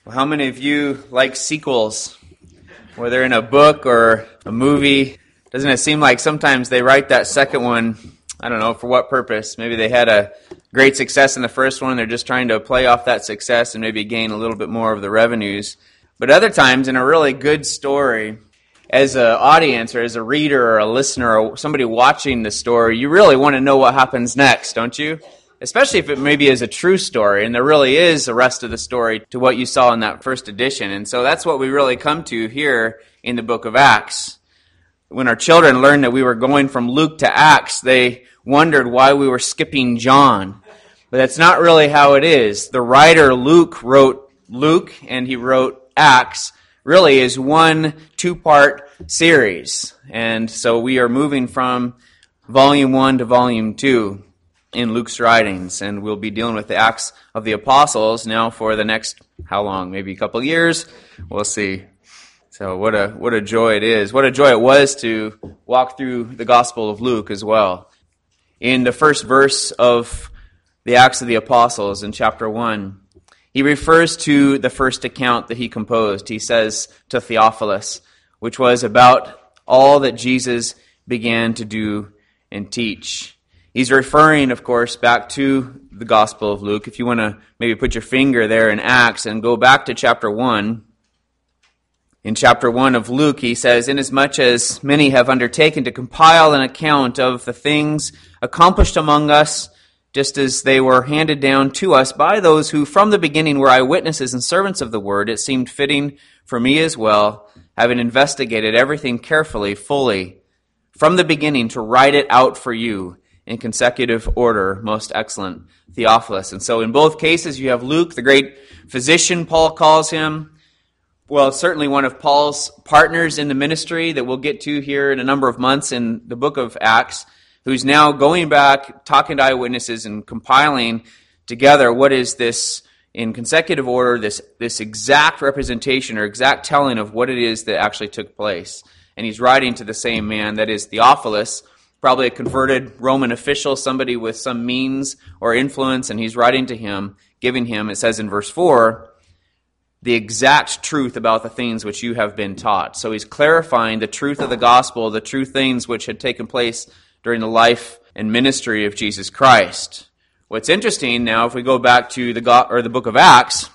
Well, how many of you like sequels, whether in a book or a movie? Doesn't it seem like sometimes they write that second one, I don't know, for what purpose? Maybe they had a great success in the first one, they're just trying to play off that success and maybe gain a little bit more of the revenues. But other times, in a really good story, as an audience or as a reader or a listener or somebody watching the story, you really want to know what happens next, don't you? Especially if it maybe is a true story and there really is a rest of the story to what you saw in that first edition. And so that's what we really come to here in the book of Acts. When our children learned that we were going from Luke to Acts, they wondered why we were skipping John. But that's not really how it is. The writer Luke wrote Luke and he wrote Acts really is one two-part series. And so we are moving from volume 1 to volume 2 in Luke's writings, and we'll be dealing with the Acts of the Apostles now for the next, how long? Maybe a couple of years? We'll see. So what a joy it is. What a joy it was to walk through the Gospel of Luke as well. In the first verse of the Acts of the Apostles in chapter 1, he refers to the first account that he composed. He says to Theophilus, which was about all that Jesus began to do and teach. He's referring, of course, back to the Gospel of Luke. If you want to maybe put your finger there in Acts and go back to chapter 1. In chapter 1 of Luke, he says, "Inasmuch as many have undertaken to compile an account of the things accomplished among us, just as they were handed down to us by those who from the beginning were eyewitnesses and servants of the word, it seemed fitting for me as well, having investigated everything carefully, fully, from the beginning to write it out for you, in consecutive order, most excellent Theophilus." And so in both cases, you have Luke, the great physician, Paul calls him. Well, certainly one of Paul's partners in the ministry that we'll get to here in a number of months in the book of Acts, who's now going back, talking to eyewitnesses and compiling together what is this, in consecutive order, this exact representation or exact telling of what it is that actually took place. And he's writing to the same man, that is Theophilus, probably a converted Roman official, somebody with some means or influence, and he's writing to him, giving him, it says in verse 4, the exact truth about the things which you have been taught. So he's clarifying the truth of the gospel, the true things which had taken place during the life and ministry of Jesus Christ. What's interesting now, if we go back to the book of Acts,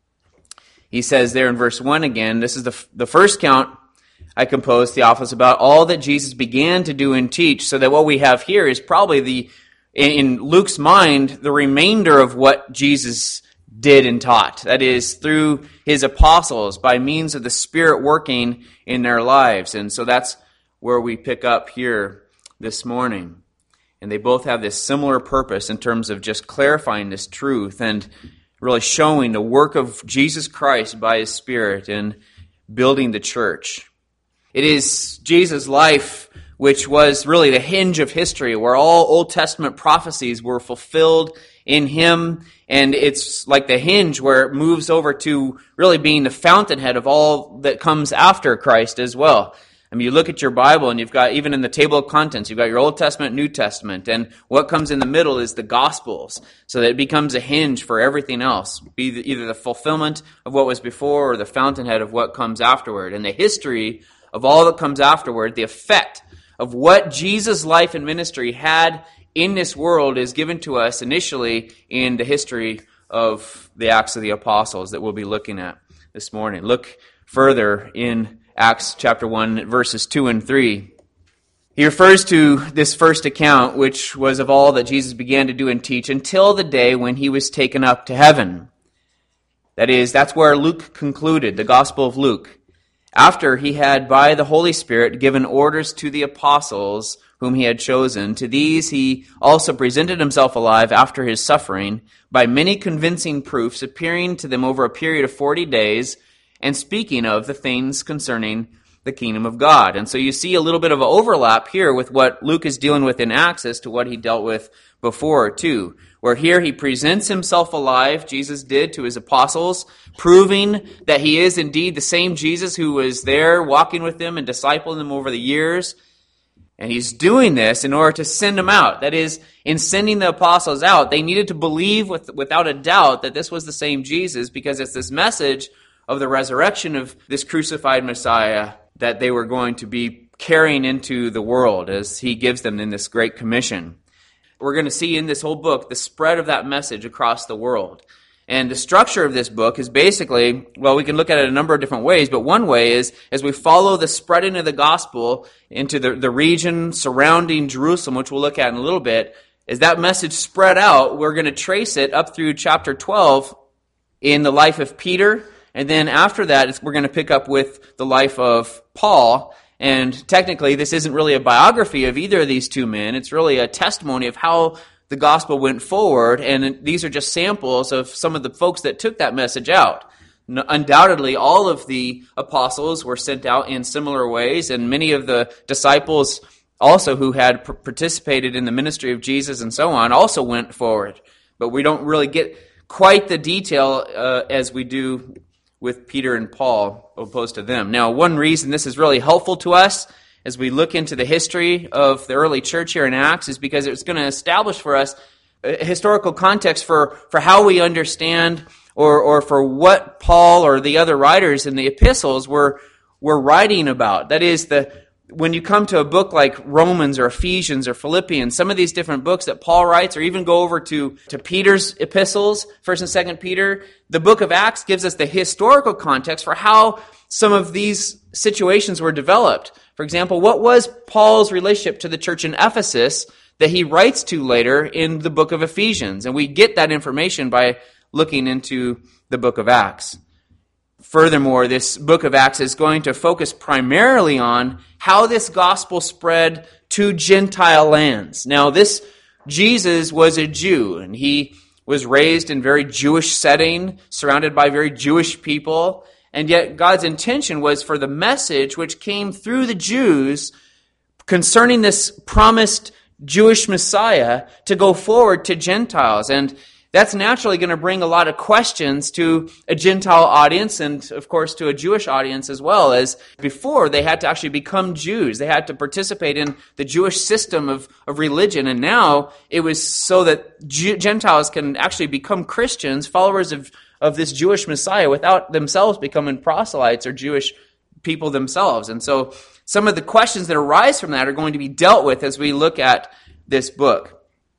he says there in verse 1 again, this is the first count I composed, Theophilus, about all that Jesus began to do and teach, so that what we have here is probably in Luke's mind, the remainder of what Jesus did and taught. That is, through his apostles, by means of the Spirit working in their lives. And so that's where we pick up here this morning. And they both have this similar purpose in terms of just clarifying this truth and really showing the work of Jesus Christ by his Spirit in building the church. It is Jesus' life which was really the hinge of history, where all Old Testament prophecies were fulfilled in him, and it's like the hinge where it moves over to really being the fountainhead of all that comes after Christ as well. I mean, you look at your Bible and you've got, even in the table of contents, you've got your Old Testament, New Testament, and what comes in the middle is the Gospels, so that it becomes a hinge for everything else, be either the fulfillment of what was before or the fountainhead of what comes afterward. And the history of all that comes afterward, the effect of what Jesus' life and ministry had in this world is given to us initially in the history of the Acts of the Apostles that we'll be looking at this morning. Look further in Acts chapter 1, verses 2 and 3. He refers to this first account, which was of all that Jesus began to do and teach until the day when he was taken up to heaven. That is, that's where Luke concluded, the Gospel of Luke. After he had, by the Holy Spirit, given orders to the apostles whom he had chosen, to these he also presented himself alive after his suffering, by many convincing proofs, appearing to them over a period of 40 days, and speaking of the things concerning the kingdom of God. And so you see a little bit of an overlap here with what Luke is dealing with in Acts as to what he dealt with before too. Where here he presents himself alive, Jesus did, to his apostles, proving that he is indeed the same Jesus who was there walking with them and discipling them over the years. And he's doing this in order to send them out. That is, in sending the apostles out, they needed to believe without a doubt that this was the same Jesus, because it's this message of the resurrection of this crucified Messiah that they were going to be carrying into the world as he gives them in this Great Commission. We're going to see in this whole book the spread of that message across the world. And the structure of this book is basically, well, we can look at it a number of different ways, but one way is as we follow the spreading of the gospel into the region surrounding Jerusalem, which we'll look at in a little bit, as that message spread out, we're going to trace it up through chapter 12 in the life of Peter, and then after that, we're going to pick up with the life of Paul. And technically, this isn't really a biography of either of these two men. It's really a testimony of how the gospel went forward, and these are just samples of some of the folks that took that message out. Undoubtedly, all of the apostles were sent out in similar ways, and many of the disciples also who had participated in the ministry of Jesus and so on also went forward. But we don't really get quite the detail as we do with Peter and Paul opposed to them. Now, one reason this is really helpful to us as we look into the history of the early church here in Acts is because it's going to establish for us a historical context for how we understand or for what Paul or the other writers in the epistles were writing about. That is, when you come to a book like Romans or Ephesians or Philippians, some of these different books that Paul writes, or even go over to Peter's epistles, 1st and 2nd Peter, the book of Acts gives us the historical context for how some of these situations were developed. For example, what was Paul's relationship to the church in Ephesus that he writes to later in the book of Ephesians? And we get that information by looking into the book of Acts. Furthermore, this book of Acts is going to focus primarily on how this gospel spread to Gentile lands. Now, this Jesus was a Jew, and he was raised in very Jewish setting, surrounded by very Jewish people. And yet God's intention was for the message which came through the Jews concerning this promised Jewish Messiah to go forward to Gentiles. And that's naturally going to bring a lot of questions to a Gentile audience and, of course, to a Jewish audience as well. As before, they had to actually become Jews. They had to participate in the Jewish system of religion. And now it was so that Gentiles can actually become Christians, followers of this Jewish Messiah, without themselves becoming proselytes or Jewish people themselves. And so some of the questions that arise from that are going to be dealt with as we look at this book.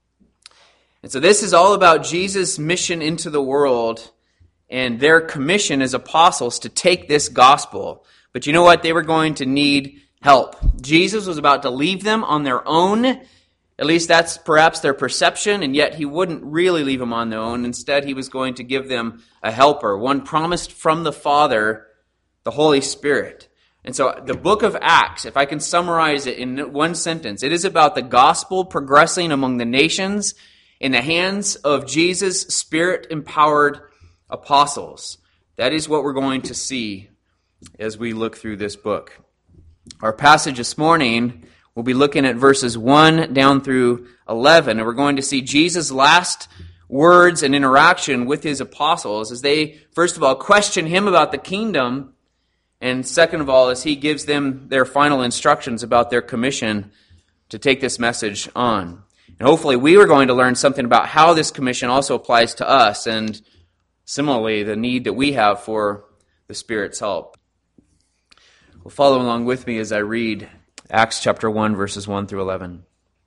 And so this is all about Jesus' mission into the world and their commission as apostles to take this gospel. But you know what? They were going to need help. Jesus was about to leave them on their own. At least that's perhaps their perception, and yet he wouldn't really leave them on their own. Instead, he was going to give them a helper, one promised from the Father, the Holy Spirit. And so the book of Acts, if I can summarize it in one sentence, it is about the gospel progressing among the nations in the hands of Jesus' Spirit-empowered apostles. That is what we're going to see as we look through this book. Our passage this morning, we'll be looking at verses 1 down through 11, and we're going to see Jesus' last words and interaction with his apostles as they, first of all, question him about the kingdom, and second of all, as he gives them their final instructions about their commission to take this message on. And hopefully we are going to learn something about how this commission also applies to us, and similarly, the need that we have for the Spirit's help. Well, follow along with me as I read Acts chapter 1, verses 1 through 11.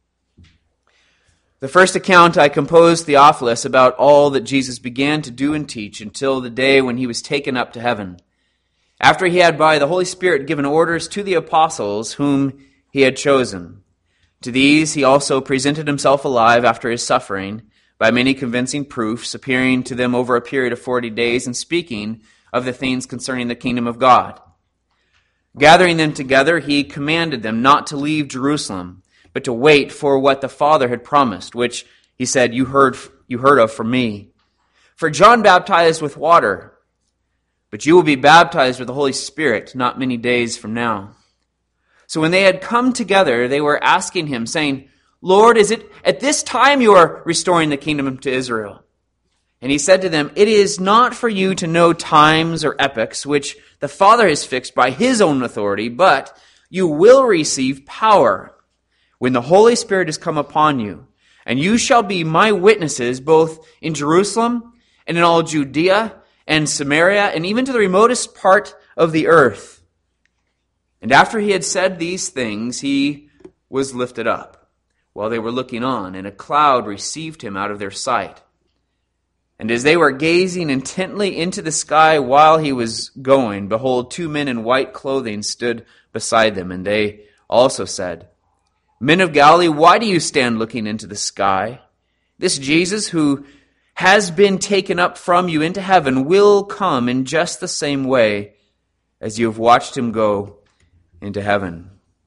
The first account I composed, Theophilus, about all that Jesus began to do and teach until the day when he was taken up to heaven, after he had by the Holy Spirit given orders to the apostles whom he had chosen. To these he also presented himself alive after his suffering, by many convincing proofs, appearing to them over a period of 40 days and speaking of the things concerning the kingdom of God. Gathering them together, he commanded them not to leave Jerusalem, but to wait for what the Father had promised, which, he said, you heard of from me. For John baptized with water, but you will be baptized with the Holy Spirit not many days from now. So when they had come together, they were asking him, saying, Lord, is it at this time you are restoring the kingdom to Israel? And he said to them, it is not for you to know times or epochs which the Father has fixed by his own authority, but you will receive power when the Holy Spirit has come upon you, and you shall be my witnesses both in Jerusalem and in all Judea and Samaria, and even to the remotest part of the earth. And after he had said these things, he was lifted up, while they were looking on, and a cloud received him out of their sight. And as they were gazing intently into the sky while he was going, behold, 2 men in white clothing stood beside them, and they also said, Men of Galilee, why do you stand looking into the sky? This Jesus who has been taken up from you into heaven will come in just the same way as you have watched him go into heaven.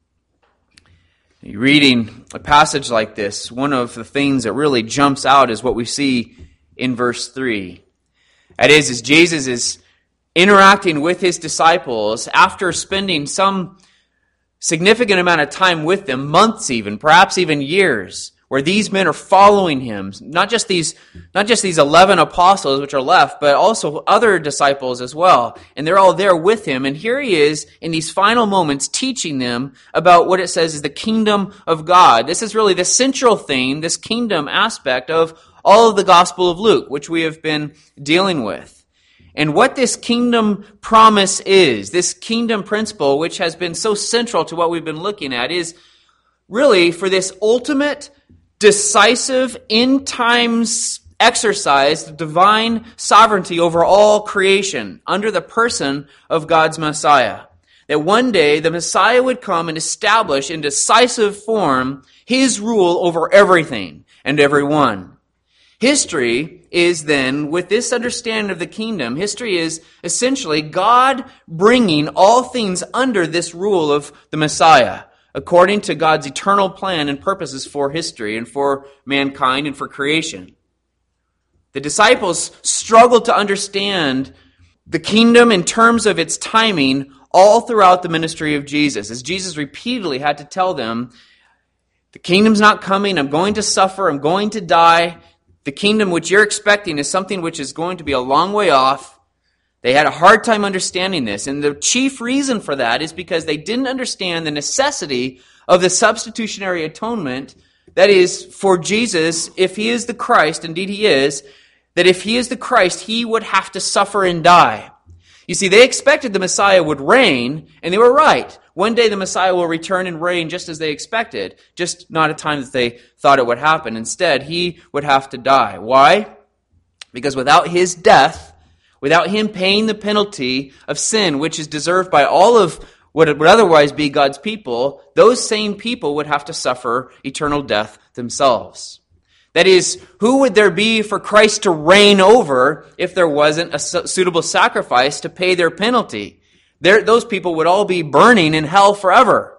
Reading a passage like this, one of the things that really jumps out is what we see in verse 3. That is, as Jesus is interacting with his disciples after spending some significant amount of time with them, months even, perhaps even years, where these men are following him, not just these 11 apostles which are left, but also other disciples as well. And they're all there with him. And here he is in these final moments teaching them about what it says is the kingdom of God. This is really the central theme, this kingdom aspect of all of the Gospel of Luke, which we have been dealing with. And what this kingdom promise is, this kingdom principle, which has been so central to what we've been looking at, is really for this ultimate, decisive, end times exercise of divine sovereignty over all creation under the person of God's Messiah. That one day the Messiah would come and establish in decisive form his rule over everything and everyone. History is then, with this understanding of the kingdom, history is essentially God bringing all things under this rule of the Messiah, according to God's eternal plan and purposes for history and for mankind and for creation. The disciples struggled to understand the kingdom in terms of its timing all throughout the ministry of Jesus, as Jesus repeatedly had to tell them, the kingdom's not coming, I'm going to suffer, I'm going to die. The kingdom which you're expecting is something which is going to be a long way off. They had a hard time understanding this. And the chief reason for that is because they didn't understand the necessity of the substitutionary atonement. That is, for Jesus, if he is the Christ, indeed he is, that if he is the Christ, he would have to suffer and die. You see, they expected the Messiah would reign, and they were right. One day the Messiah will return and reign just as they expected, just not a time that they thought it would happen. Instead, he would have to die. Why? Because without his death, without him paying the penalty of sin, which is deserved by all of what would otherwise be God's people, those same people would have to suffer eternal death themselves. That is, who would there be for Christ to reign over if there wasn't a suitable sacrifice to pay their penalty? Those people would all be burning in hell forever.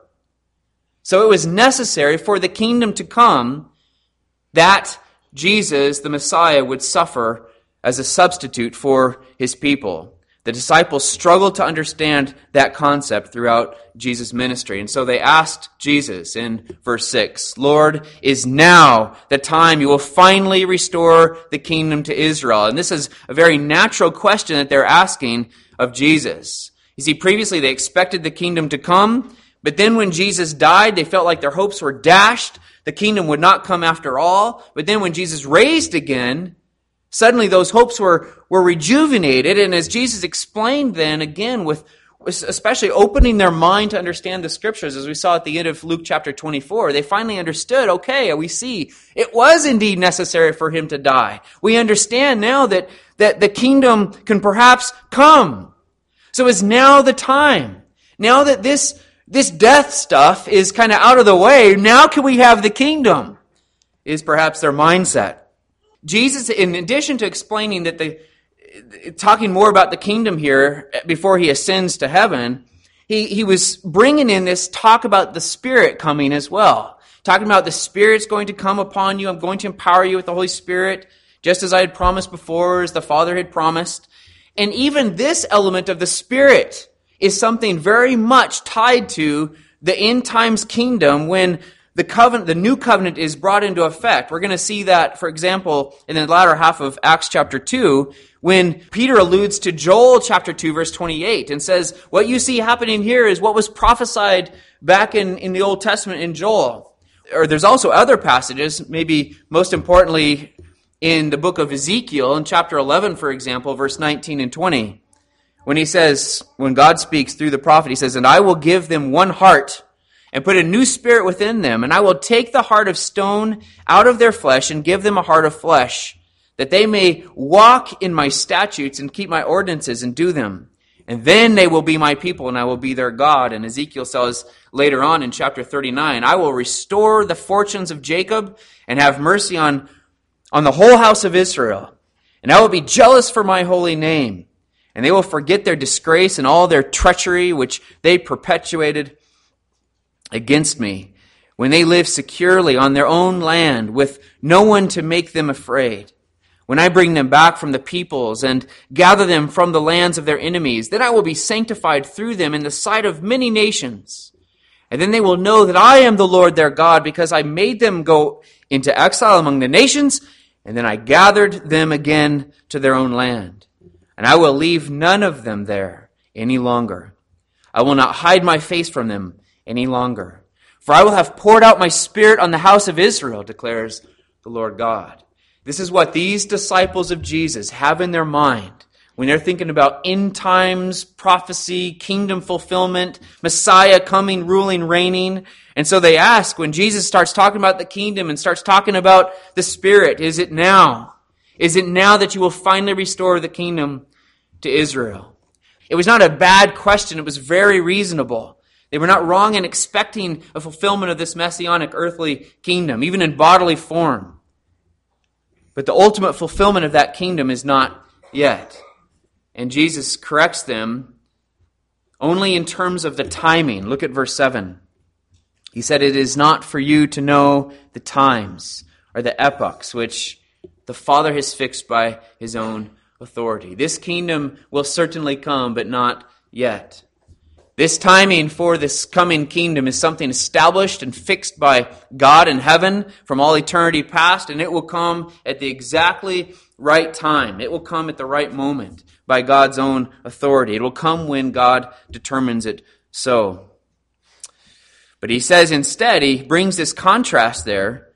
So it was necessary for the kingdom to come that Jesus, the Messiah, would suffer as a substitute for his people. The disciples struggled to understand that concept throughout Jesus' ministry. And so they asked Jesus in verse 6, Lord, is now the time you will finally restore the kingdom to Israel? And this is a very natural question that they're asking of Jesus. You see, previously they expected the kingdom to come, but then when Jesus died, they felt like their hopes were dashed. The kingdom would not come after all. But then when Jesus raised again, suddenly those hopes were rejuvenated, and as Jesus explained then again, with especially opening their mind to understand the Scriptures, as we saw at the end of Luke chapter 24, they finally understood, okay, we see it was indeed necessary for him to die. We understand now that the kingdom can perhaps come. So is now the time. Now that this death stuff is kind of out of the way, now can we have the kingdom, is perhaps their mindset. Jesus, in addition to explaining that talking more about the kingdom here before he ascends to heaven, he was bringing in this talk about the Spirit coming as well. Talking about the Spirit's going to come upon you. I'm going to empower you with the Holy Spirit, just as I had promised before, as the Father had promised. And even this element of the Spirit is something very much tied to the end times kingdom when the new covenant is brought into effect. We're going to see that, for example, in the latter half of Acts chapter 2, when Peter alludes to Joel chapter 2, verse 28, and says, what you see happening here is what was prophesied back in the Old Testament in Joel. there's also other passages, maybe most importantly in the book of Ezekiel, in chapter 11, for example, verse 19 and 20, when God speaks through the prophet, he says, "And I will give them one heart and put a new spirit within them, and I will take the heart of stone out of their flesh and give them a heart of flesh, that they may walk in my statutes and keep my ordinances and do them. And then they will be my people, and I will be their God." And Ezekiel says later on in chapter 39, "I will restore the fortunes of Jacob and have mercy on the whole house of Israel. And I will be jealous for my holy name. And they will forget their disgrace and all their treachery which they perpetuated against me, when they live securely on their own land with no one to make them afraid. When I bring them back from the peoples and gather them from the lands of their enemies, then I will be sanctified through them in the sight of many nations. And then they will know that I am the Lord their God, because I made them go into exile among the nations, and then I gathered them again to their own land. And I will leave none of them there any longer. I will not hide my face from them any longer. For I will have poured out my spirit on the house of Israel, declares the Lord God." This is what these disciples of Jesus have in their mind when they're thinking about end times, prophecy, kingdom fulfillment, Messiah coming, ruling, reigning. And so they ask, when Jesus starts talking about the kingdom and starts talking about the Spirit, is it now? Is it now that you will finally restore the kingdom to Israel? It was not a bad question. It was very reasonable. They were not wrong in expecting a fulfillment of this messianic earthly kingdom, even in bodily form. But the ultimate fulfillment of that kingdom is not yet. And Jesus corrects them only in terms of the timing. Look at verse 7. He said, "It is not for you to know the times or the epochs which the Father has fixed by his own authority." This kingdom will certainly come, but not yet. This timing for this coming kingdom is something established and fixed by God in heaven from all eternity past, and it will come at the exactly right time. It will come at the right moment by God's own authority. It will come when God determines it so. But he says instead, he brings this contrast there.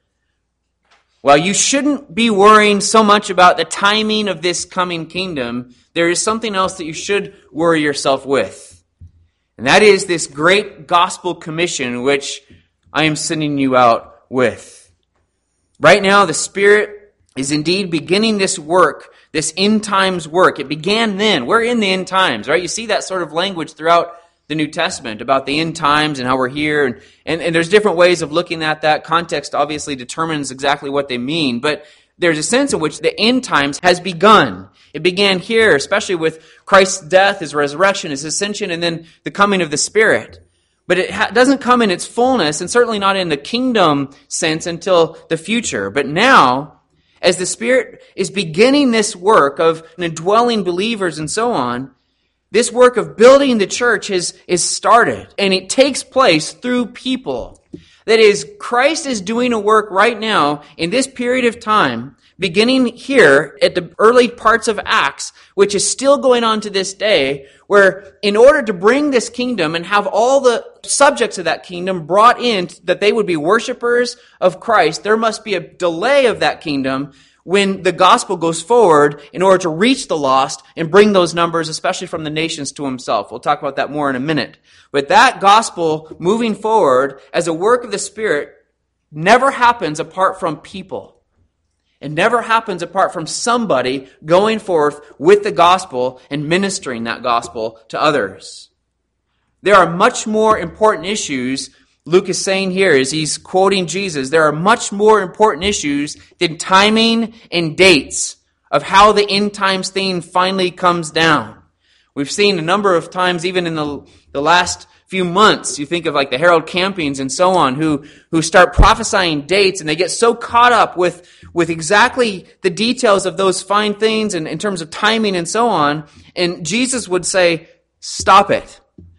While you shouldn't be worrying so much about the timing of this coming kingdom, there is something else that you should worry yourself with. And that is this great gospel commission which I am sending you out with. Right now, the Spirit is indeed beginning this work, this end times work. It began then. We're in the end times, right? You see that sort of language throughout the New Testament about the end times and how we're here. And there's different ways of looking at that. Context obviously determines exactly what they mean. But there's a sense in which the end times has begun. It began here, especially with Christ's death, his resurrection, his ascension, and then the coming of the Spirit. But it doesn't come in its fullness, and certainly not in the kingdom sense until the future. But now, as the Spirit is beginning this work of indwelling believers and so on, this work of building the church is started, and it takes place through people. That is, Christ is doing a work right now in this period of time, beginning here at the early parts of Acts, which is still going on to this day, where in order to bring this kingdom and have all the subjects of that kingdom brought in, that they would be worshipers of Christ, there must be a delay of that kingdom when the gospel goes forward in order to reach the lost and bring those numbers, especially from the nations, to himself. We'll talk about that more in a minute. But that gospel moving forward as a work of the Spirit never happens apart from people. It never happens apart from somebody going forth with the gospel and ministering that gospel to others. There are much more important issues, Luke is saying here as he's quoting Jesus, there are much more important issues than timing and dates of how the end times thing finally comes down. We've seen a number of times, even in the last few months, you think of like the Harold Campings and so on, who start prophesying dates, and they get so caught up with exactly the details of those fine things and in terms of timing and so on. And Jesus would say, stop it.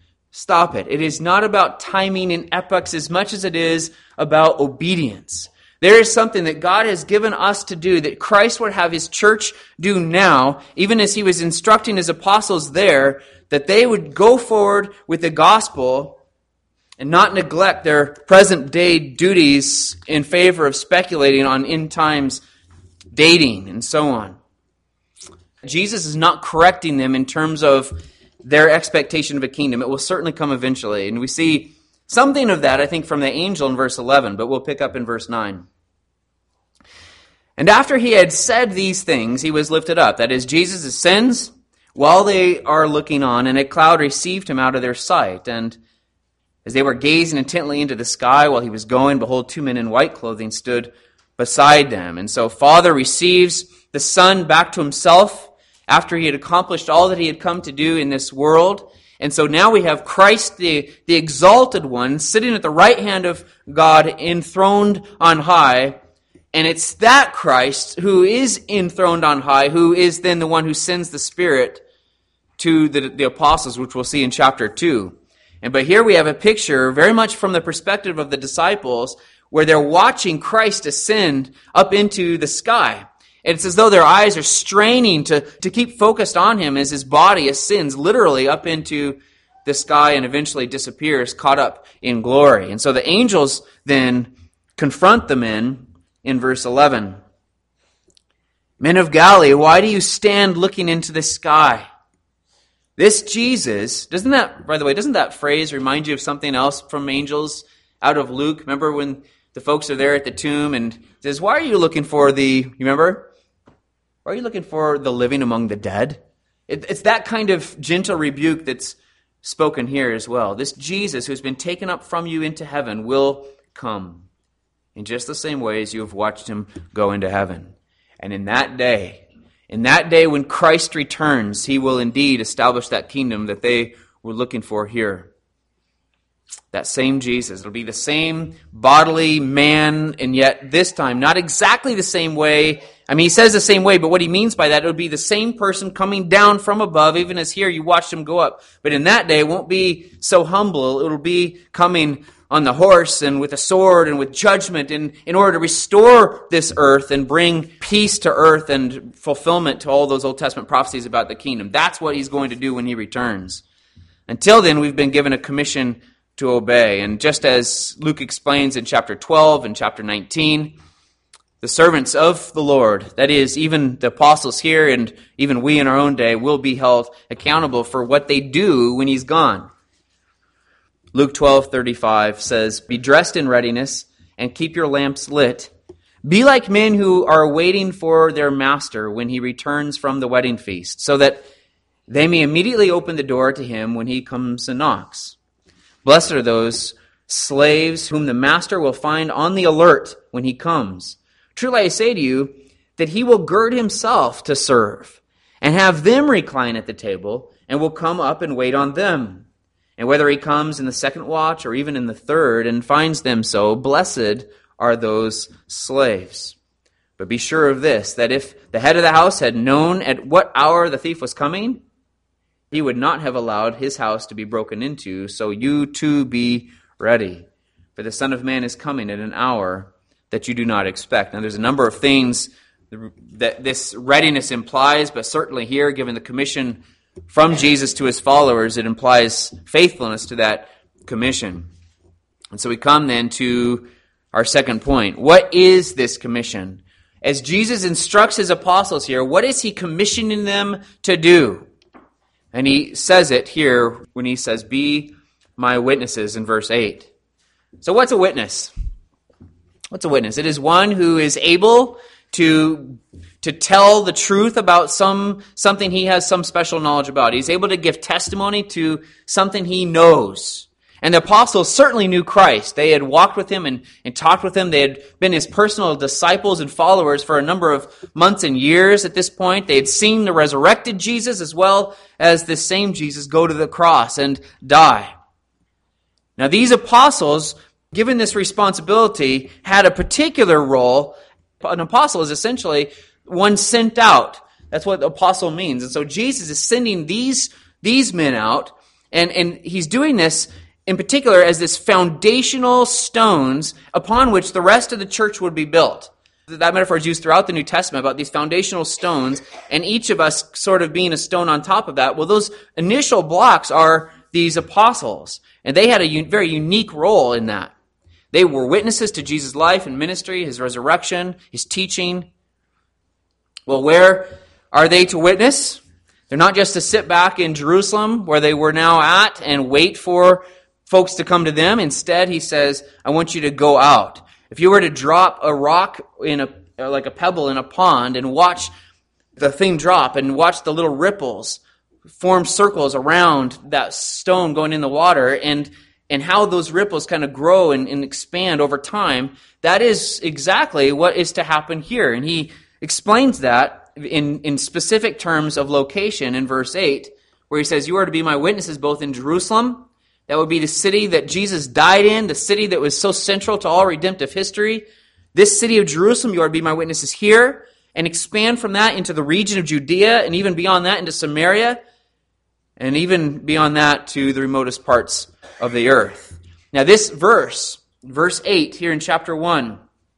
Stop it. It is not about timing and epochs as much as it is about obedience. There is something that God has given us to do that Christ would have his church do now, even as he was instructing his apostles there, that they would go forward with the gospel and not neglect their present-day duties in favor of speculating on end times dating and so on. Jesus is not correcting them in terms of their expectation of a kingdom. It will certainly come eventually. And we see something of that, I think, from the angel in verse 11, but we'll pick up in verse 9. And after he had said these things, he was lifted up. That is, Jesus ascends while they are looking on, and a cloud received him out of their sight. And as they were gazing intently into the sky while he was going, behold, 2 men in white clothing stood beside them. And so Father receives the Son back to himself after he had accomplished all that he had come to do in this world. And so now we have Christ, the exalted one, sitting at the right hand of God, enthroned on high. And it's that Christ who is enthroned on high, who is then the one who sends the Spirit to the apostles, which we'll see in chapter 2. But here we have a picture very much from the perspective of the disciples, where they're watching Christ ascend up into the sky. And it's as though their eyes are straining to keep focused on him as his body ascends literally up into the sky and eventually disappears, caught up in glory. And so the angels then confront the men in verse 11. Men of Galilee, why do you stand looking into the sky? This Jesus, doesn't that phrase remind you of something else from angels out of Luke? Remember when the folks are there at the tomb and it says, why are you looking for you remember? Why are you looking for the living among the dead? It's that kind of gentle rebuke that's spoken here as well. This Jesus who's been taken up from you into heaven will come in just the same way as you have watched him go into heaven. And in that day when Christ returns, he will indeed establish that kingdom that they were looking for here. That same Jesus. It'll be the same bodily man, and yet this time, not exactly the same way. I mean, he says the same way, but what he means by that, it'll be the same person coming down from above, even as here you watched him go up. But in that day, it won't be so humble. It'll be coming on the horse and with a sword and with judgment in order to restore this earth and bring peace to earth and fulfillment to all those Old Testament prophecies about the kingdom. That's what he's going to do when he returns. Until then, we've been given a commission to obey. And just as Luke explains in chapter 12 and chapter 19, the servants of the Lord, that is, even the apostles here and even we in our own day, will be held accountable for what they do when he's gone. Luke 12:35 says, be dressed in readiness and keep your lamps lit. Be like men who are waiting for their master when he returns from the wedding feast, so that they may immediately open the door to him when he comes and knocks. Blessed are those slaves whom the master will find on the alert when he comes. Truly I say to you that he will gird himself to serve and have them recline at the table and will come up and wait on them. And whether he comes in the second watch or even in the third and finds them so, blessed are those slaves. But be sure of this, that if the head of the house had known at what hour the thief was coming, he would not have allowed his house to be broken into. So you too be ready. For the Son of Man is coming at an hour that you do not expect. Now there's a number of things that this readiness implies, but certainly here, given the commission from Jesus to his followers, it implies faithfulness to that commission. And so we come then to our second point. What is this commission? As Jesus instructs his apostles here, what is he commissioning them to do? And he says it here when he says, be my witnesses in verse 8. So what's a witness? What's a witness? It is one who is able to tell the truth about something he has some special knowledge about. He's able to give testimony to something he knows. And the apostles certainly knew Christ. They had walked with him and talked with him. They had been his personal disciples and followers for a number of months and years at this point. They had seen the resurrected Jesus as well as this same Jesus go to the cross and die. Now these apostles, given this responsibility, had a particular role. An apostle is essentially one sent out. That's what the apostle means. And so Jesus is sending these men out, and he's doing this in particular as this foundational stones upon which the rest of the church would be built. That metaphor is used throughout the New Testament about these foundational stones, and each of us sort of being a stone on top of that. Well, those initial blocks are these apostles. And they had a very unique role in that. They were witnesses to Jesus' life and ministry, his resurrection, his teaching. Well, where are they to witness? They're not just to sit back in Jerusalem, where they were now at, and wait for folks to come to them. Instead, he says, I want you to go out. If you were to drop a rock like a pebble in a pond and watch the thing drop and watch the little ripples form circles around that stone going in the water, and how those ripples kind of grow and expand over time, that is exactly what is to happen here. And he explains that in specific terms of location in verse 8, where he says, you are to be my witnesses both in Jerusalem, that would be the city that Jesus died in, the city that was so central to all redemptive history. This city of Jerusalem, you are to be my witnesses here, and expand from that into the region of Judea, and even beyond that into Samaria, and even beyond that to the remotest parts of the earth. Now this verse 8 here in chapter 1,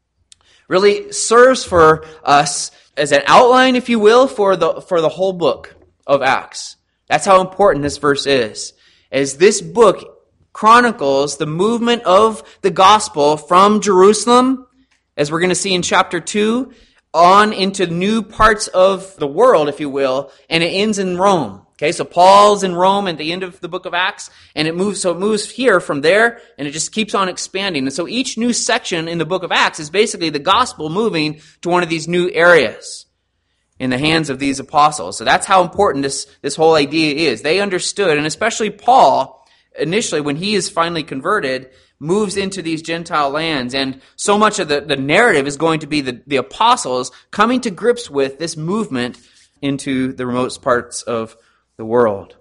really serves for us as an outline, if you will, for the whole book of Acts. That's how important this verse is. As this book chronicles the movement of the gospel from Jerusalem, as we're going to see in chapter 2, on into new parts of the world, if you will, and it ends in Rome. Okay, so Paul's in Rome at the end of the book of Acts, and it moves here from there, and it just keeps on expanding. And so each new section in the book of Acts is basically the gospel moving to one of these new areas in the hands of these apostles. So that's how important this whole idea is. They understood, and especially Paul, initially when he is finally converted, moves into these Gentile lands, and so much of the narrative is going to be the apostles coming to grips with this movement into the remote parts of the world.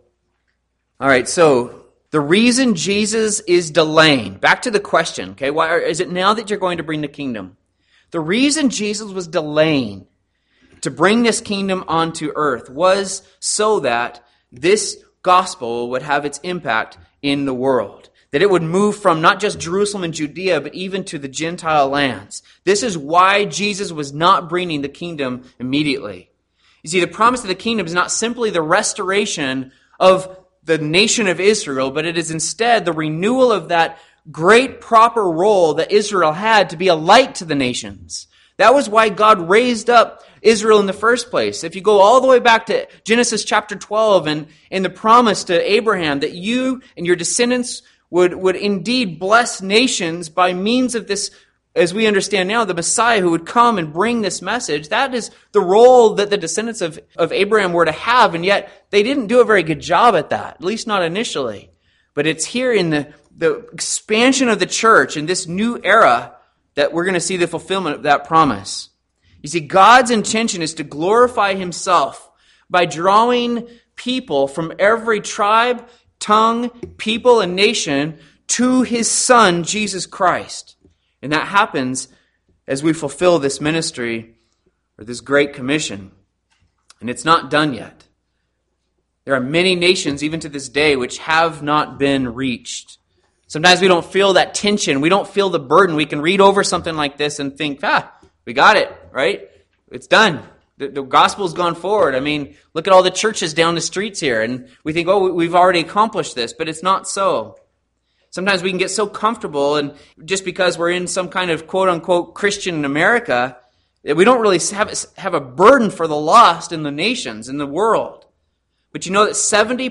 All right, so the reason Jesus is delaying, back to the question, okay, why is it now that you're going to bring the kingdom? The reason Jesus was delaying to bring this kingdom onto earth was so that this gospel would have its impact in the world. That it would move from not just Jerusalem and Judea, but even to the Gentile lands. This is why Jesus was not bringing the kingdom immediately. You see, the promise of the kingdom is not simply the restoration of the nation of Israel, but it is instead the renewal of that great proper role that Israel had to be a light to the nations. That was why God raised up Israel in the first place. If you go all the way back to Genesis chapter 12 and the promise to Abraham that you and your descendants would indeed bless nations by means of this, as we understand now, the Messiah who would come and bring this message. That is the role that the descendants of Abraham were to have, and yet they didn't do a very good job at that, at least not initially. But it's here in the expansion of the church in this new era that we're going to see the fulfillment of that promise. You see, God's intention is to glorify himself by drawing people from every tribe, tongue, people, and nation to his Son, Jesus Christ. And that happens as we fulfill this ministry or this great commission. And it's not done yet. There are many nations, even to this day, which have not been reached. Sometimes we don't feel that tension. We don't feel the burden. We can read over something like this and think, we got it, right? It's done. The gospel's gone forward. I mean, look at all the churches down the streets here. And we think, we've already accomplished this. But it's not so. Sometimes we can get so comfortable, and just because we're in some kind of quote-unquote Christian America, that we don't really have a burden for the lost in the nations, in the world. But you know that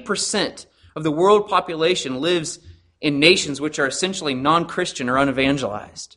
70% of the world population lives in nations which are essentially non-Christian or unevangelized.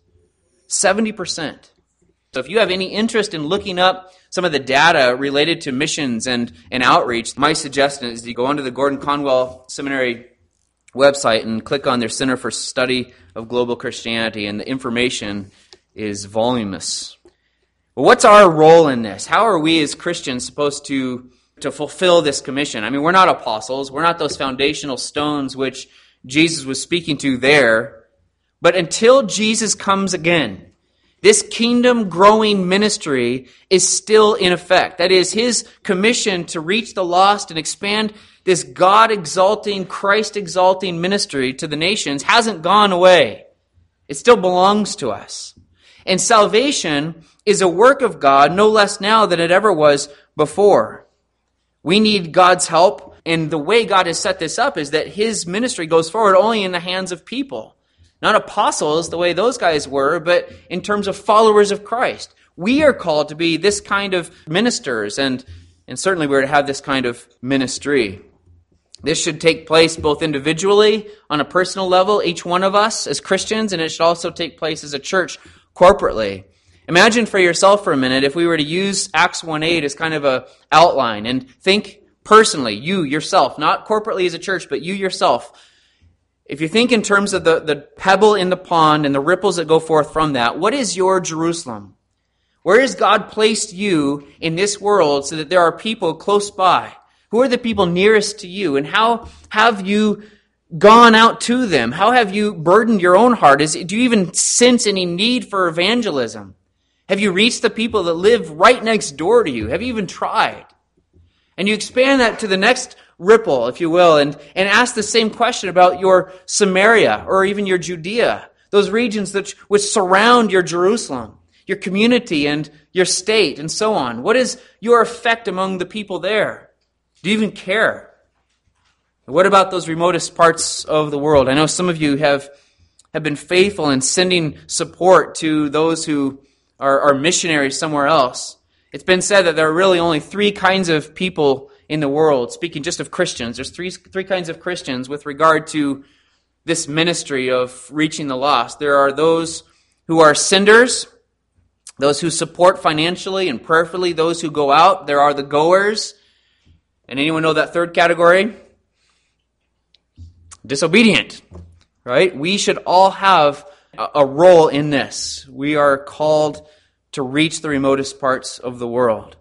70%. So if you have any interest in looking up some of the data related to missions and outreach, my suggestion is you go onto the Gordon Conwell Seminary website and click on their Center for Study of Global Christianity, and the information is voluminous. But what's our role in this? How are we as Christians supposed to fulfill this commission? I mean, we're not apostles. We're not those foundational stones which Jesus was speaking to there. But until Jesus comes again, this kingdom-growing ministry is still in effect. That is, his commission to reach the lost and expand this God-exalting, Christ-exalting ministry to the nations hasn't gone away. It still belongs to us. And salvation is a work of God no less now than it ever was before. We need God's help And the way God has set this up is that his ministry goes forward only in the hands of people. Not apostles, the way those guys were, but in terms of followers of Christ. We are called to be this kind of ministers, and certainly we're to have this kind of ministry. This should take place both individually, on a personal level, each one of us as Christians, and it should also take place as a church corporately. Imagine for yourself for a minute if we were to use Acts 1:8 as kind of a outline and think personally, you yourself, not corporately as a church, but you yourself. If you think in terms of the pebble in the pond and the ripples that go forth from that, what is your Jerusalem? Where has God placed you in this world so that there are people close by? Who are the people nearest to you? And how have you gone out to them? How have you burdened your own heart? Do you even sense any need for evangelism? Have you reached the people that live right next door to you? Have you even tried? And you expand that to the next ripple, if you will, and ask the same question about your Samaria or even your Judea, those regions which surround your Jerusalem, your community and your state and so on. What is your effect among the people there? Do you even care? What about those remotest parts of the world? I know some of you have been faithful in sending support to those who are missionaries somewhere else. It's been said that there are really only three kinds of people in the world, speaking just of Christians. There's three kinds of Christians with regard to this ministry of reaching the lost. There are those who are senders, those who support financially and prayerfully, those who go out. There are the goers. And anyone know that third category? Disobedient, right? We should all have a role in this. We are called to reach the remotest parts of the world.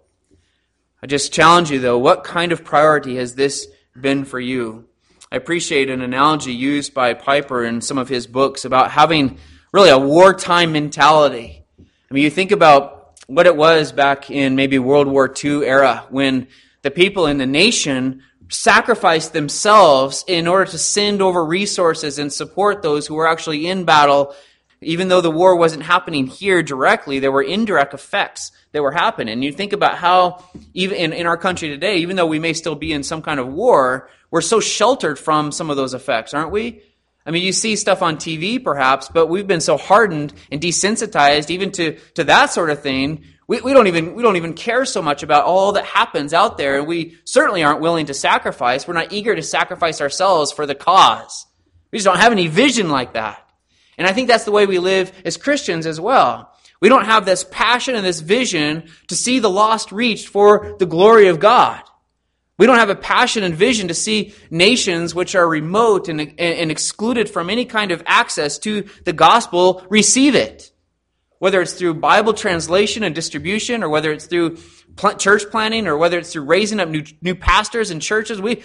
I just challenge you, though, what kind of priority has this been for you? I appreciate an analogy used by Piper in some of his books about having really a wartime mentality. I mean, you think about what it was back in maybe World War II era when the people in the nation sacrificed themselves in order to send over resources and support those who were actually in battle. Even though the war wasn't happening here directly, there were indirect effects that were happening. And you think about how, even in our country today, even though we may still be in some kind of war, we're so sheltered from some of those effects, aren't we? I mean, you see stuff on TV perhaps, but we've been so hardened and desensitized even to that sort of thing. We don't even care so much about all that happens out there. We certainly aren't willing to sacrifice. We're not eager to sacrifice ourselves for the cause. We just don't have any vision like that. And I think that's the way we live as Christians as well. We don't have this passion and this vision to see the lost reached for the glory of God. We don't have a passion and vision to see nations which are remote and excluded from any kind of access to the gospel receive it. Whether it's through Bible translation and distribution, or whether it's through church planting, or whether it's through raising up new pastors and churches, we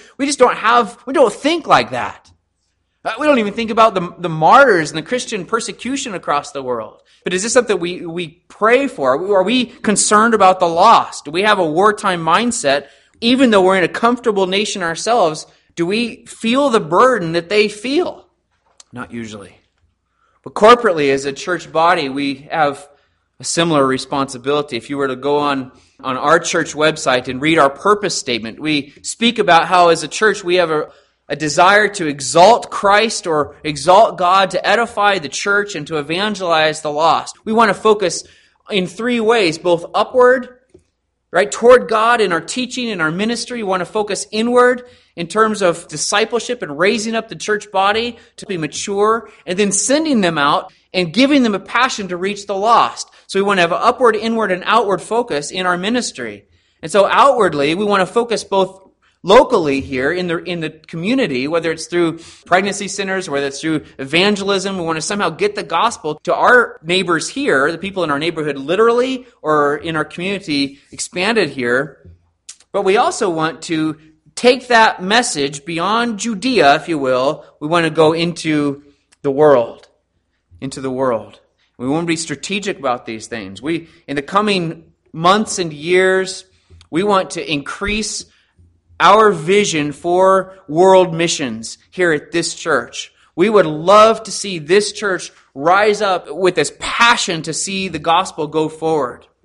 don't think like that. We don't even think about the martyrs and the Christian persecution across the world. But is this something we pray for? Are we concerned about the lost? Do we have a wartime mindset? Even though we're in a comfortable nation ourselves, do we feel the burden that they feel? Not usually. But corporately, as a church body, we have a similar responsibility. If you were to go on our church website and read our purpose statement, we speak about how as a church we have a desire to exalt Christ or exalt God, to edify the church and to evangelize the lost. We want to focus in three ways, both upward, right, toward God in our teaching and our ministry. We want to focus inward in terms of discipleship and raising up the church body to be mature, and then sending them out and giving them a passion to reach the lost. So we want to have an upward, inward, and outward focus in our ministry. And so outwardly, we want to focus both locally here in the community, whether it's through pregnancy centers, whether it's through evangelism. We want to somehow get the gospel to our neighbors here, the people in our neighborhood literally, or in our community expanded here. But we also want to take that message beyond Judea, if you will. We want to go into the world. Into the world. We want to be strategic about these things. In the coming months and years, we want to increase our vision for world missions here at this church. We would love to see this church rise up with this passion to see the gospel go forward.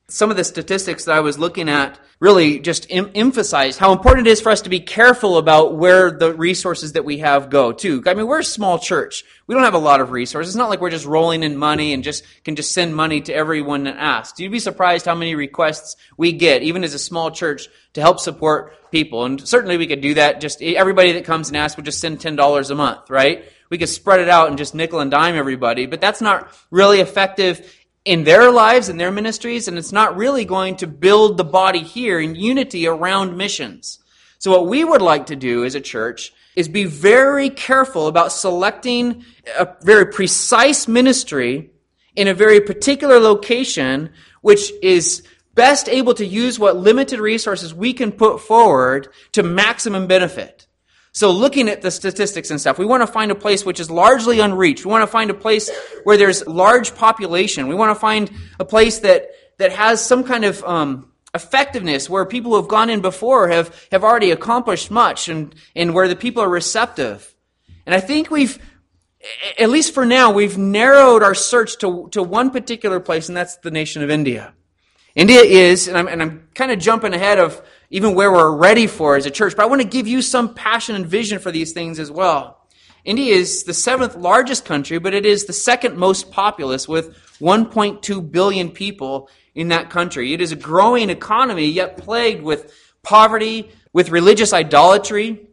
Some of the statistics that I was looking at really just emphasized how important it is for us to be careful about where the resources that we have go to. I mean, we're a small church. We don't have a lot of resources. It's not like we're just rolling in money and can just send money to everyone that asks. You'd be surprised how many requests we get, even as a small church, to help support people. And certainly we could do that. Just everybody that comes and asks would just send $10 a month, right? We could spread it out and just nickel and dime everybody, but that's not really effective in their lives and their ministries, and it's not really going to build the body here in unity around missions. So what we would like to do as a church is be very careful about selecting a very precise ministry in a very particular location, which is best able to use what limited resources we can put forward to maximum benefit. So looking at the statistics and stuff, we want to find a place which is largely unreached. We want to find a place where there's large population. We want to find a place that has some kind of effectiveness, where people who have gone in before have already accomplished much, and where the people are receptive. And I think we've, at least for now, we've narrowed our search to one particular place, and that's the nation of India. India is, and I'm kind of jumping ahead of even where we're ready for as a church, but I want to give you some passion and vision for these things as well. India is the 7th largest country, but it is the 2nd most populous, with 1.2 billion people in that country. It is a growing economy, yet plagued with poverty, with religious idolatry.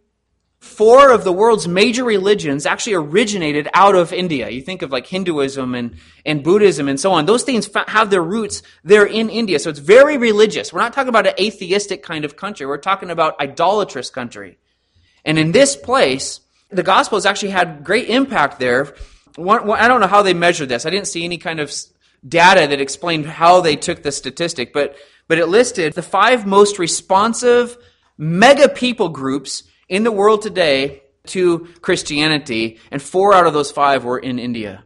4 of the world's major religions actually originated out of India. You think of like Hinduism and Buddhism and so on. Those things have their roots there in India. So it's very religious. We're not talking about an atheistic kind of country. We're talking about idolatrous country. And in this place, the gospel has actually had great impact there. I don't know how they measured this. I didn't see any kind of data that explained how they took the statistic, but it listed the 5 most responsive mega people groups in the world today to Christianity, and 4 out of those 5 were in India.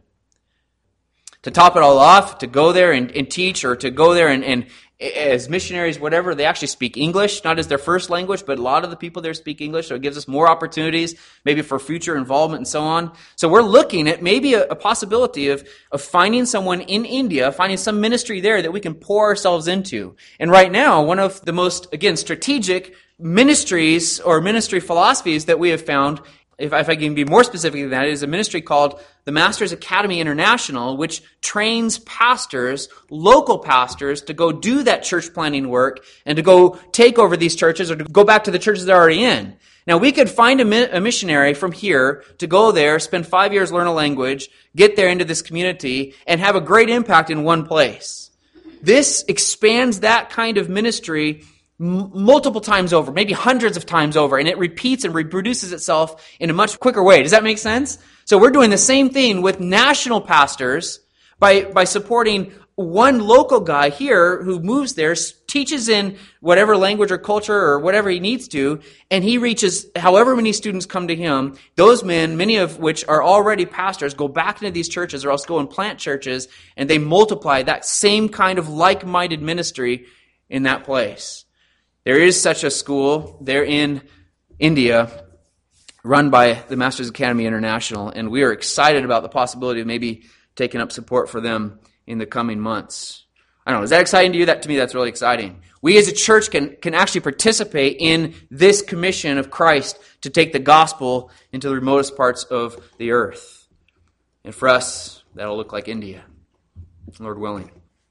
To top it all off, to go there and teach, or to go there and as missionaries, whatever, they actually speak English, not as their first language, but a lot of the people there speak English, so it gives us more opportunities, maybe for future involvement and so on. So we're looking at maybe a possibility of finding someone in India, finding some ministry there that we can pour ourselves into. And right now, one of the most, again, strategic ministries or ministry philosophies that we have found, if I can be more specific than that, is a ministry called the Masters Academy International, which trains pastors, local pastors, to go do that church planting work and to go take over these churches, or to go back to the churches they're already in. Now, we could find a missionary from here to go there, spend 5 years, learn a language, get there into this community, and have a great impact in one place. This expands that kind of ministry multiple times over, maybe hundreds of times over, and it repeats and reproduces itself in a much quicker way. Does that make sense? So we're doing the same thing with national pastors by supporting one local guy here who moves there, teaches in whatever language or culture or whatever he needs to, and he reaches however many students come to him. Those men, many of which are already pastors, go back into these churches or else go and plant churches, and they multiply that same kind of like-minded ministry in that place. There is such a school there in India, run by the Masters Academy International, and we are excited about the possibility of maybe taking up support for them in the coming months. I don't know, is that exciting to you? To me, that's really exciting. We as a church can actually participate in this commission of Christ to take the gospel into the remotest parts of the earth. And for us, that'll look like India, Lord willing.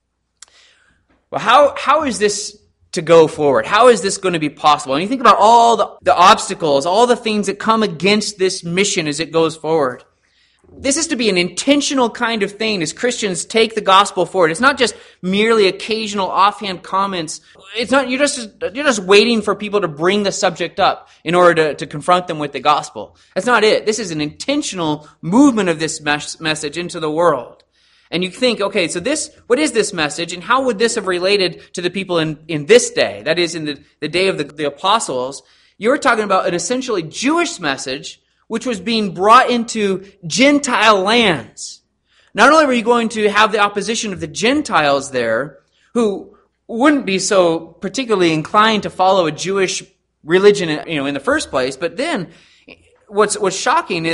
Well, how is this to go forward? How is this going to be possible? And you think about all the obstacles, all the things that come against this mission as it goes forward. This is to be an intentional kind of thing as Christians take the gospel forward. It's not just merely occasional offhand comments. It's not you're just waiting for people to bring the subject up in order to confront them with the gospel. That's not it. This is an intentional movement of this message into the world. And you think, okay, so what is this message, and how would this have related to the people in this day? That is, in the day of the apostles. You're talking about an essentially Jewish message, which was being brought into Gentile lands. Not only were you going to have the opposition of the Gentiles there, who wouldn't be so particularly inclined to follow a Jewish religion, in the first place, but then what's shocking is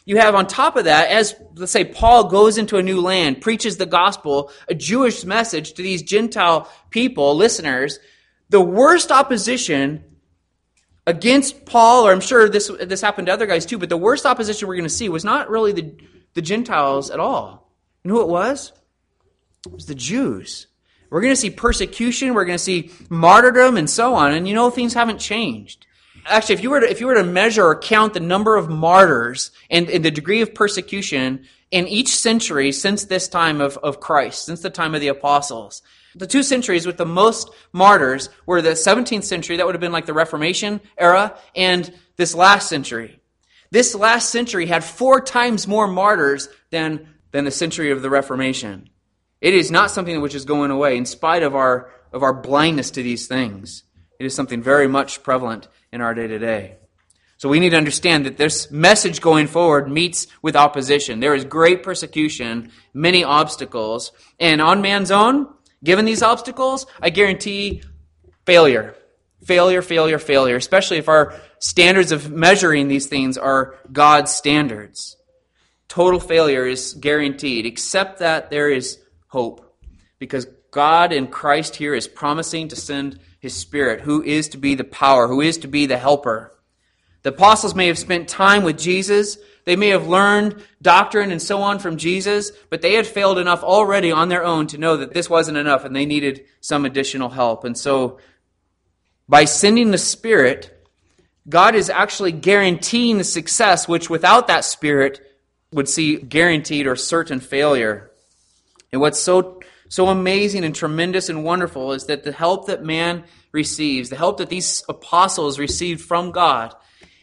you have on top of that, as, let's say, Paul goes into a new land, preaches the gospel, a Jewish message to these Gentile people, listeners, the worst opposition against Paul, or I'm sure this happened to other guys too, but the worst opposition we're going to see was not really the Gentiles at all. You know who it was? It was the Jews. We're going to see persecution, we're going to see martyrdom and so on, and things haven't changed. Actually, if you were to measure or count the number of martyrs and the degree of persecution in each century since this time of Christ, since the time of the apostles, the 2 centuries with the most martyrs were the 17th century, that would have been like the Reformation era, and this last century. This last century had 4 times more martyrs than the century of the Reformation. It is not something which is going away in spite of our blindness to these things. It is something very much prevalent in our day-to-day. So we need to understand that this message going forward meets with opposition. There is great persecution, many obstacles, and on man's own, given these obstacles, I guarantee failure. Failure, especially if our standards of measuring these things are God's standards. Total failure is guaranteed, except that there is hope, because God in Christ here is promising to send His Spirit, who is to be the power, who is to be the helper. The apostles may have spent time with Jesus, they may have learned doctrine and so on from Jesus, but they had failed enough already on their own to know that this wasn't enough and they needed some additional help. And so, by sending the Spirit, God is actually guaranteeing the success, which without that Spirit would see guaranteed or certain failure. And what's so amazing and tremendous and wonderful is that the help that man receives, the help that these apostles received from God,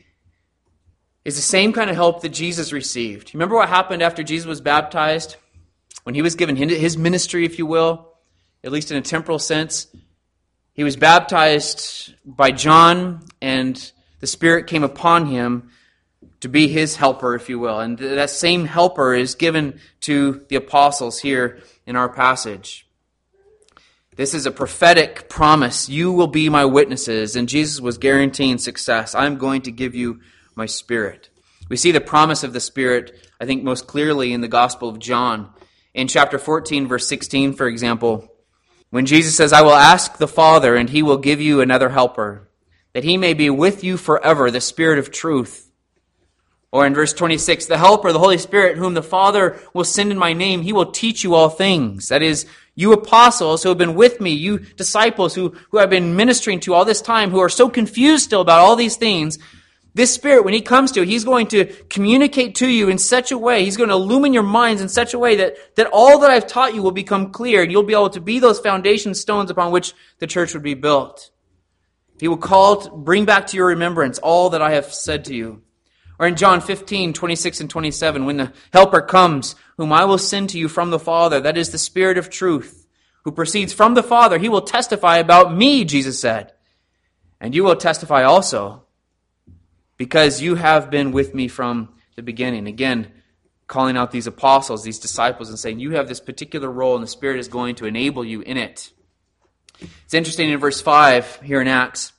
is the same kind of help that Jesus received. Remember what happened after Jesus was baptized? When he was given his ministry, if you will, at least in a temporal sense. He was baptized by John, and the Spirit came upon him to be his helper, if you will. And that same helper is given to the apostles here in our passage. This is a prophetic promise. You will be my witnesses. And Jesus was guaranteeing success. I'm going to give you my Spirit. We see the promise of the Spirit, I think, most clearly in the Gospel of John. In chapter 14, verse 16, for example, when Jesus says, I will ask the Father, and He will give you another helper, that He may be with you forever, the Spirit of truth. Or in verse 26, the Helper, the Holy Spirit, whom the Father will send in my name, He will teach you all things. That is, you apostles who have been with me, you disciples who I've been ministering to all this time, who are so confused still about all these things, this Spirit, when He comes to you, He's going to communicate to you in such a way, He's going to illumine your minds in such a way that all that I've taught you will become clear, and you'll be able to be those foundation stones upon which the church would be built. He will bring back to your remembrance all that I have said to you. Or in John 15, 26 and 27, when the Helper comes, whom I will send to you from the Father, that is the Spirit of truth, who proceeds from the Father, He will testify about me, Jesus said. And you will testify also, because you have been with me from the beginning. Again, calling out these apostles, these disciples, and saying, you have this particular role, and the Spirit is going to enable you in it. It's interesting in verse 5 here in Acts.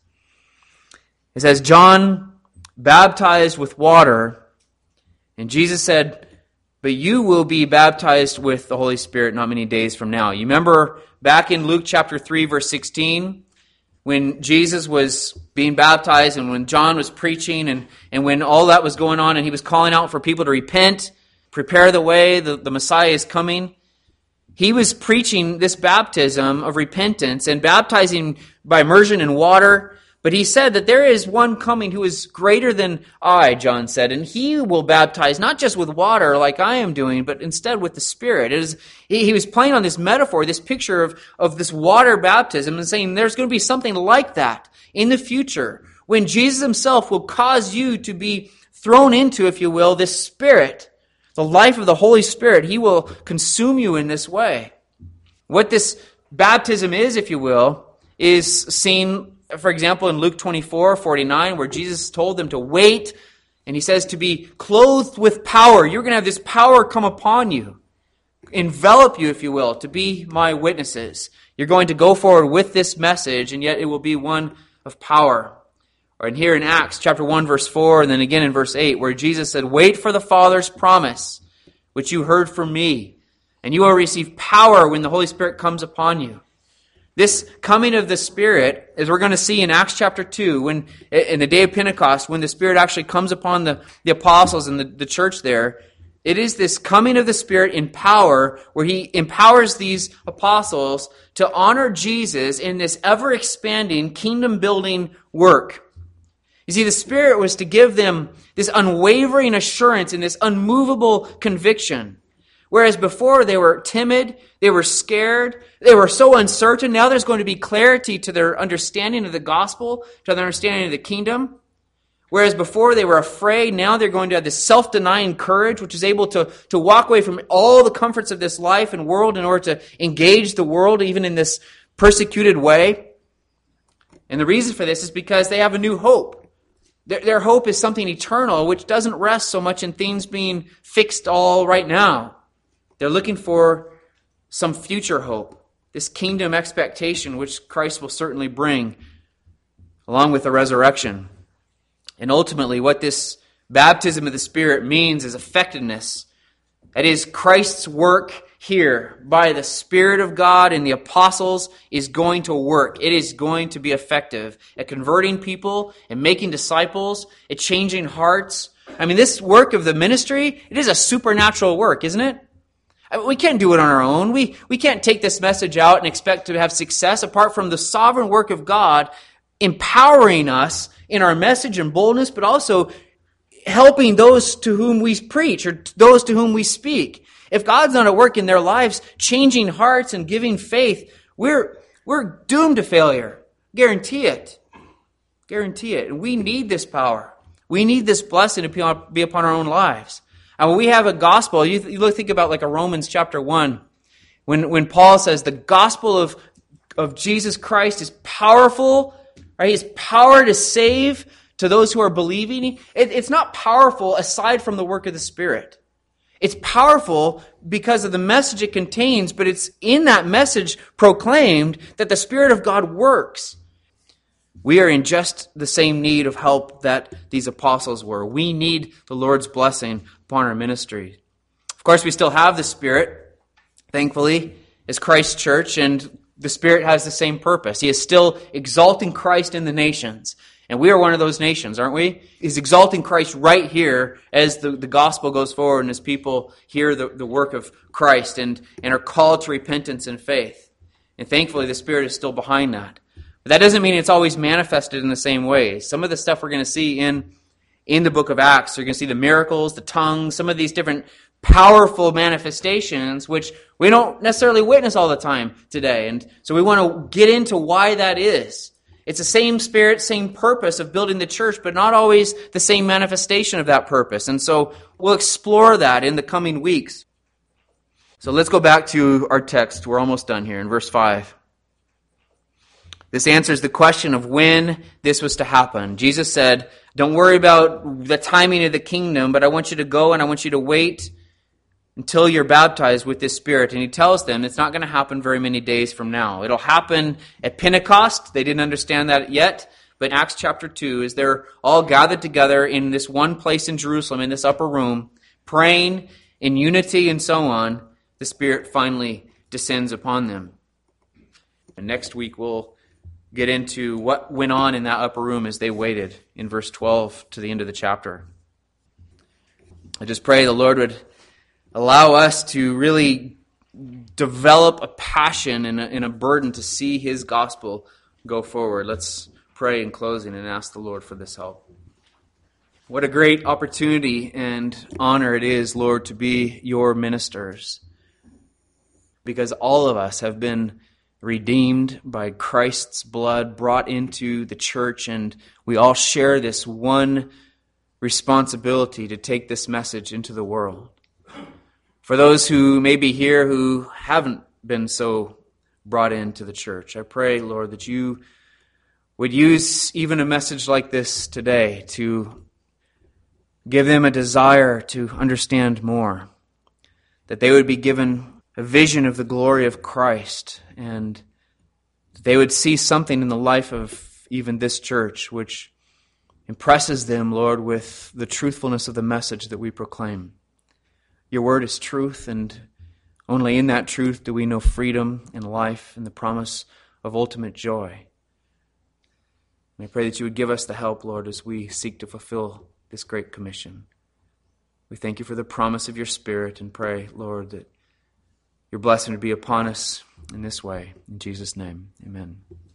It says, John baptized with water, and Jesus said, but you will be baptized with the Holy Spirit not many days from now. You remember back in Luke chapter 3, verse 16, when Jesus was being baptized and when John was preaching and when all that was going on and he was calling out for people to repent, prepare the way, the Messiah is coming. He was preaching this baptism of repentance and baptizing by immersion in water. But he said that there is one coming who is greater than I, John said, and He will baptize not just with water like I am doing, but instead with the Spirit. He was playing on this metaphor, this picture of this water baptism, and saying there's going to be something like that in the future when Jesus Himself will cause you to be thrown into, if you will, this Spirit, the life of the Holy Spirit. He will consume you in this way. What this baptism is, if you will, is seen, for example, in Luke 24:49, where Jesus told them to wait, and He says to be clothed with power. You're going to have this power come upon you, envelop you, if you will, to be my witnesses. You're going to go forward with this message, and yet it will be one of power. And here in Acts chapter 1, verse 4, and then again in verse 8, where Jesus said, "Wait for the Father's promise, which you heard from me, and you will receive power when the Holy Spirit comes upon you." This coming of the Spirit, as we're going to see in Acts chapter 2, when in the day of Pentecost, when the Spirit actually comes upon the apostles and the church there, it is this coming of the Spirit in power where He empowers these apostles to honor Jesus in this ever-expanding, kingdom-building work. You see, the Spirit was to give them this unwavering assurance and this unmovable conviction. Whereas before they were timid, they were scared, they were so uncertain. Now there's going to be clarity to their understanding of the gospel, to their understanding of the kingdom. Whereas before they were afraid, now they're going to have this self-denying courage, which is able to walk away from all the comforts of this life and world in order to engage the world even in this persecuted way. And the reason for this is because they have a new hope. Their hope is something eternal, which doesn't rest so much in things being fixed all right now. They're looking for some future hope, this kingdom expectation, which Christ will certainly bring, along with the resurrection. And ultimately, what this baptism of the Spirit means is effectiveness. That is, Christ's work here by the Spirit of God and the apostles is going to work. It is going to be effective at converting people and making disciples, at changing hearts. I mean, this work of the ministry, it is a supernatural work, isn't it? We can't do it on our own. We can't take this message out and expect to have success apart from the sovereign work of God empowering us in our message and boldness, but also helping those to whom we preach or those to whom we speak. If God's not at work in their lives, changing hearts and giving faith, we're doomed to failure. Guarantee it. Guarantee it. And we need this power. We need this blessing to be upon our own lives. And when we have a gospel, think about like a Romans chapter 1, when Paul says the gospel of Jesus Christ is powerful, right? His power to save to those who are believing. It's not powerful aside from the work of the Spirit. It's powerful because of the message it contains, but it's in that message proclaimed that the Spirit of God works. We are in just the same need of help that these apostles were. We need the Lord's blessing upon our ministry. Of course, we still have the Spirit, thankfully, as Christ's church, and the Spirit has the same purpose. He is still exalting Christ in the nations. And we are one of those nations, aren't we? He's exalting Christ right here as the gospel goes forward and as people hear the work of Christ and are called to repentance and faith. And thankfully, the Spirit is still behind that. But that doesn't mean it's always manifested in the same way. Some of the stuff we're going to see in the book of Acts, you're going to see the miracles, the tongues, some of these different powerful manifestations, which we don't necessarily witness all the time today. And so we want to get into why that is. It's the same Spirit, same purpose of building the church, but not always the same manifestation of that purpose. And so we'll explore that in the coming weeks. So let's go back to our text. We're almost done here in verse 5. This answers the question of when this was to happen. Jesus said, don't worry about the timing of the kingdom, but I want you to go and I want you to wait until you're baptized with this Spirit. And he tells them it's not going to happen very many days from now. It'll happen at Pentecost. They didn't understand that yet. But in Acts chapter 2, as they're all gathered together in this one place in Jerusalem, in this upper room, praying in unity and so on, the Spirit finally descends upon them. And next week we'll get into what went on in that upper room as they waited in verse 12 to the end of the chapter. I just pray the Lord would allow us to really develop a passion and a burden to see His gospel go forward. Let's pray in closing and ask the Lord for this help. What a great opportunity and honor it is, Lord, to be your ministers, because all of us have been redeemed by Christ's blood, brought into the church, and we all share this one responsibility to take this message into the world. For those who may be here who haven't been so brought into the church, I pray, Lord, that you would use even a message like this today to give them a desire to understand more, that they would be given a vision of the glory of Christ, and they would see something in the life of even this church which impresses them, Lord, with the truthfulness of the message that we proclaim. Your word is truth, and only in that truth do we know freedom and life and the promise of ultimate joy. And I pray that you would give us the help, Lord, as we seek to fulfill this great commission. We thank you for the promise of your Spirit and pray, Lord, that your blessing would be upon us in this way. In Jesus' name, amen.